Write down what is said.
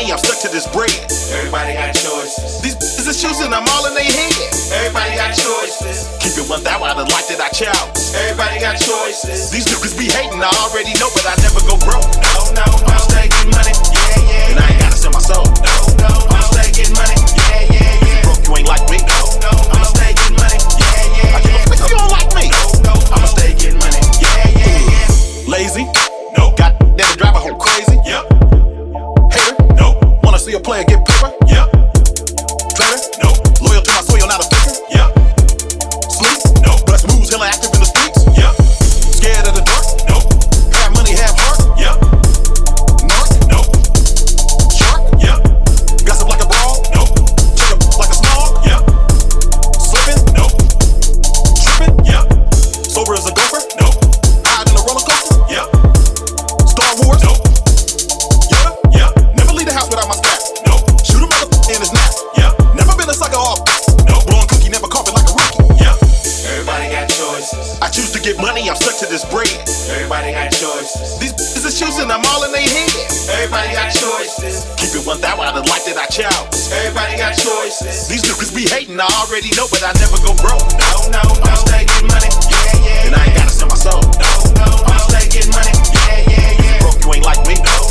money, I'm stuck to this bread. Everybody got choices. These bitches is choosing, I'm all in their head. Everybody got choices. Keep it 1,000 out of life that I chose. Everybody got choices. These niggas be hating, I already know, but I never go broke. No, no, no. I'm stay getting money. Yeah, yeah. And I ain't gotta sell my soul. No, no, no. I'm stay getting money. Yeah, yeah, yeah. Broke, you ain't like me. No, no. I'ma stay getting money. Yeah, yeah, I give a yeah. fuck if you don't like me. No, no. I'ma stay getting money. Yeah, yeah, yeah. Lazy? No. Got that drive a hoe crazy? Yep. Hater? No. Wanna see a player get paper? Yep. Traitor? No. Loyal to my soil, not a faker? Yep. Sleep? No. Bust moves, hella active in the streets? Yep. Scared of the dark? No. Have money, have heart? Yep. Narc? No. Shark? Yep. Gossip like a brawl? No. Check up like a smog? Yep. Slipping? No. Tripping? Yep. Sober as a gopher? No. Hide in a roller coaster? Yep. Star Wars? No. Yeah? Yep. Never leave the house without my strap. No. Shoot a motherfucker in his nap. Yep. Never been a sucker off. No. Blowing cookie, never carpet like a rookie. Yep. Everybody got choices. I choose to get money, I'm stuck to this bread. Everybody got choices. These bitches is choosing, I'm all in their head. Everybody got choices. Keep it 1,000 out of life that I chose. Everybody got choices. These niggas be hating, I already know, but I never go broke. No, no, no. I'm stay getting money. Yeah, yeah. And I ain't gotta sell my soul. No, no. I'm stay getting money. Yeah, yeah, yeah. Broke, you ain't like me. No,